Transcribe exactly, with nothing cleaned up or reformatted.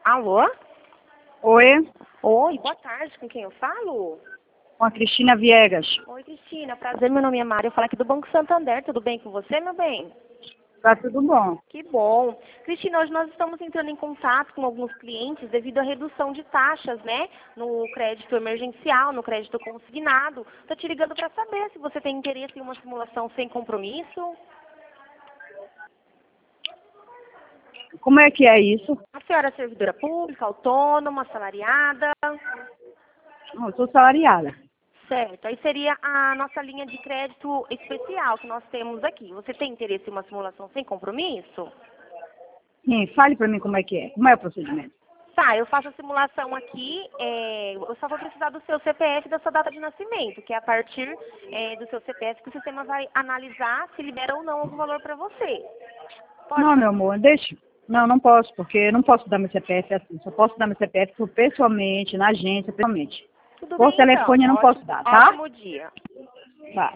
Alô? Oi, Oi, boa tarde, com quem eu falo? com a Cristina Viegas. Oi, Cristina, prazer, meu nome é Mário, eu falo aqui do Banco Santander, tudo bem com você, meu bem? Tá tudo bom. Que bom. Cristina, hoje nós estamos entrando em contato com alguns clientes devido à redução de taxas, né? No crédito emergencial, no crédito consignado. Estou te ligando para saber se você tem interesse em uma simulação sem compromisso. Como é que é isso? A senhora é servidora pública, autônoma, assalariada? Não, eu sou salariada. Certo. Aí seria a nossa linha de crédito especial que nós temos aqui. Você tem interesse em uma simulação sem compromisso? Sim, fale pra mim como é que é. Como é o procedimento? Tá, eu faço a simulação aqui, é, eu só vou precisar do seu C P F e da sua data de nascimento, que é a partir é, do seu C P F que o sistema vai analisar se libera ou não algum valor para você. Pode? Não, meu amor, deixa. Não, não posso, porque eu não posso dar meu C P F assim. Só posso dar meu C P F pessoalmente, na agência, pessoalmente. Tudo Por bem, telefone eu então. não Ótimo, posso dar, tá? ótimo dia. Tá.